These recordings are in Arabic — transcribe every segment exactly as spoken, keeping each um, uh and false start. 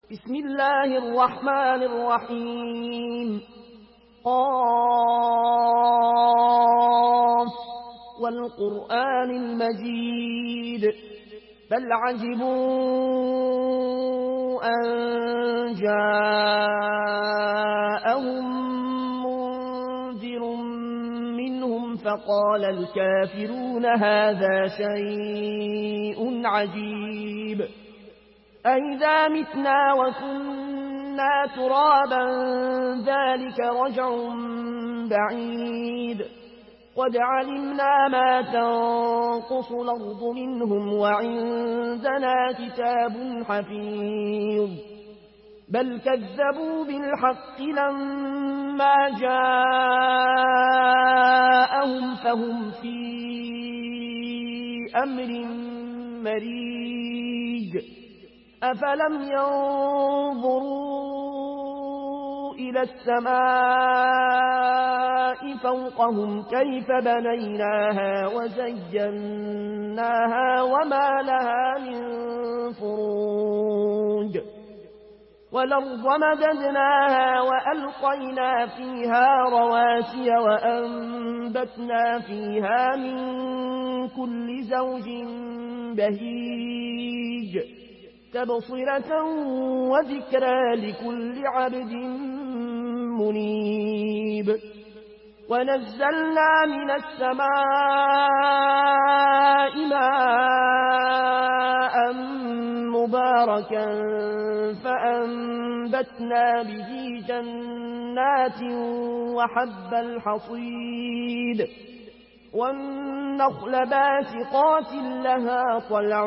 بسم الله الرحمن الرحيم. قاف والقرآن المجيد بل عجبوا أن جاءهم منذر منهم فقال الكافرون هذا شيء عجيب أئذا متنا وكنا ترابا ذلك رجع بعيد قد علمنا ما تنقص الأرض منهم وعندنا كتاب حفيظ بل كذبوا بالحق لما جاءهم فهم في أمر مريج أفلم ينظروا إلى السماء فوقهم كيف بنيناها وزيناها وما لها من فروج والأرض مددناها وألقينا فيها رواسي وأنبتنا فيها من كل زوج بهيج تبصرة وذكرى لكل عبد منيب ونزلنا من السماء ماء مباركا فأنبتنا به جنات وحب الحصيد والنخل باسقات لها طلع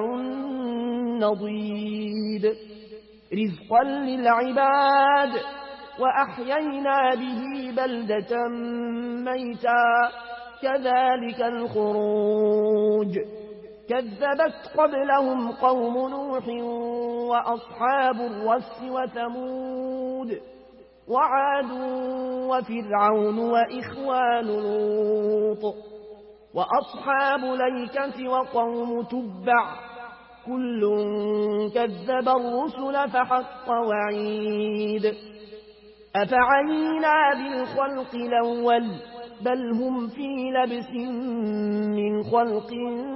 نضيد رزقا للعباد وأحيينا به بلدة ميتا كذلك الخروج كذبت قبلهم قوم نوح وأصحاب الرس وثمود وعاد وفرعون وإخوان لوط وأصحاب الأيكة وقوم تبع كل كذب الرسل فحق وعيد أفعينا بالخلق الأول بل هم في لبس من خلق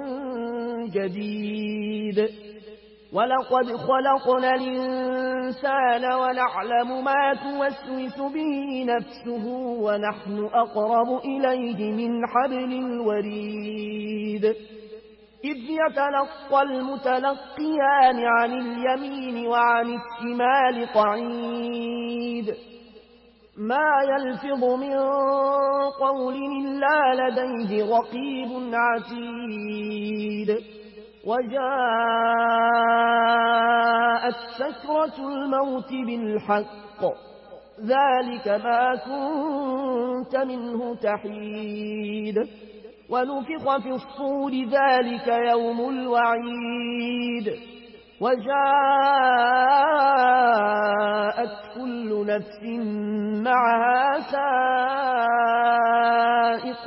جديد ولقد خلقنا الإنسان ونعلم ما توسوس به نفسه ونحن أقرب إليه من حبل الوريد إذ يتلقى المتلقيان عن اليمين وعن الشمال قعيد ما يلفظ من قول إلا لديه رقيب عتيد وجاءت سكرة الموت بالحق ذلك ما كنت منه تحيد ونفخ في الصور ذلك يوم الوعيد وجاءت كل نفس معها سائق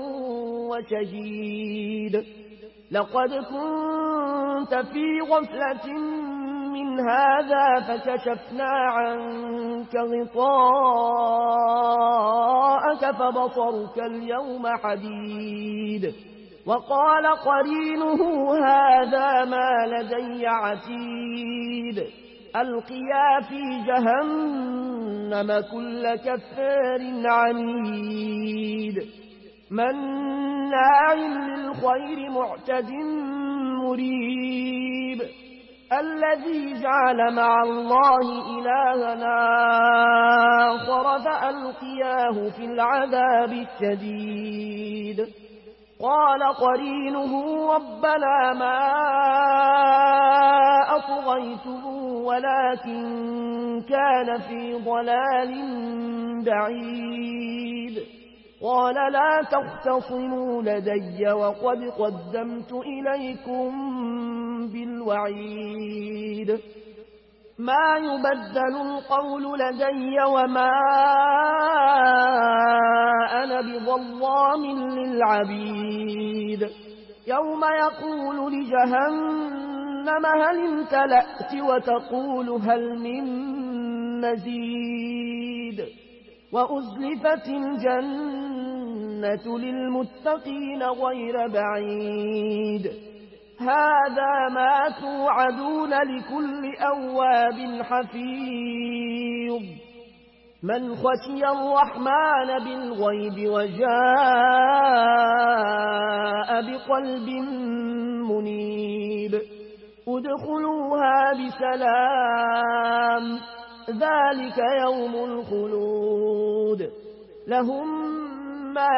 وشهيد لقد كنت في غفلة من هذا فكشفنا عنك غطاءك فبصرك اليوم حديد وقال قرينه هذا ما لدي عتيد ألقيا في جهنم كل كفار عنيد مناع للخير معتد مريب الذي جعل مع الله إلهنا آخر فألقياه في العذاب الشديد قال قرينه ربنا ما أطغيته ولكن كان في ضلال بعيد قال لا تختصموا لدي وقد قدمت إليكم بالوعيد ما يبدل القول لدي وما أنا بظلام للعبيد يوم يقول لجهنم جهنم هل امتلأت وتقول هل من مزيد وأزلفت الجنة للمتقين غير بعيد هذا ما توعدون لكل أواب حفيظ من خشي الرحمن بالغيب وجاء بقلب منيب ادخلوها بسلام ذلك يوم الخلود لهم ما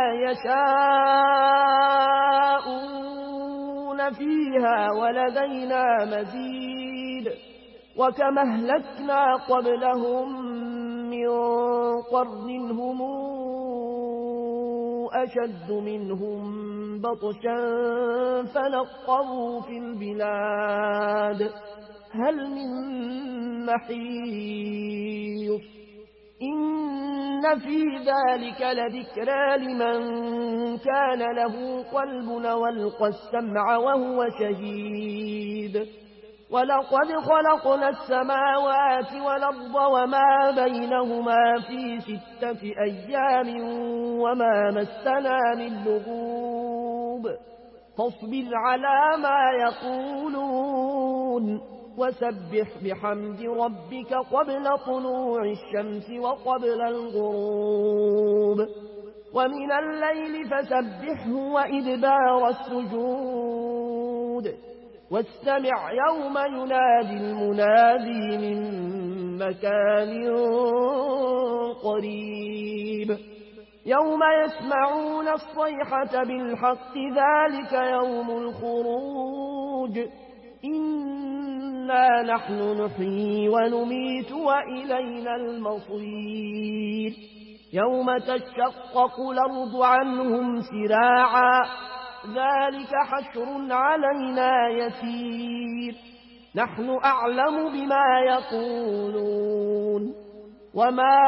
يشاءون فيها ولدينا مزيد وكما أهلكنا قبلهم من قرن هم أشد منهم بطشا فنقروا في البلاد هل من محيص إن في ذلك لذكرى لمن كان له قلب والقى السمع وهو شهيد ولقد خلقنا السماوات والأرض وما بينهما في ستة أيام وما مسنا من لغوب فاصبر على ما يقولون وسبح بحمد ربك قبل طلوع الشمس وقبل الغروب ومن الليل فسبحه وإدبار السجود واستمع يوم ينادي المنادي من مكان قريب يوم يسمعون الصيحة بالحق ذلك يوم الخروج إنا نحن نحيي ونميت وإلينا المصير يوم تشقق الأرض عنهم سراعا ذلك حشر علينا يسير نحن أعلم بما يقولون وما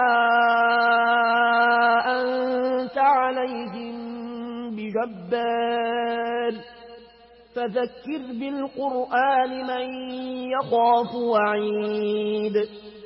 أنت عليهم بجبار فذكر بالقرآن من يخاف وعيد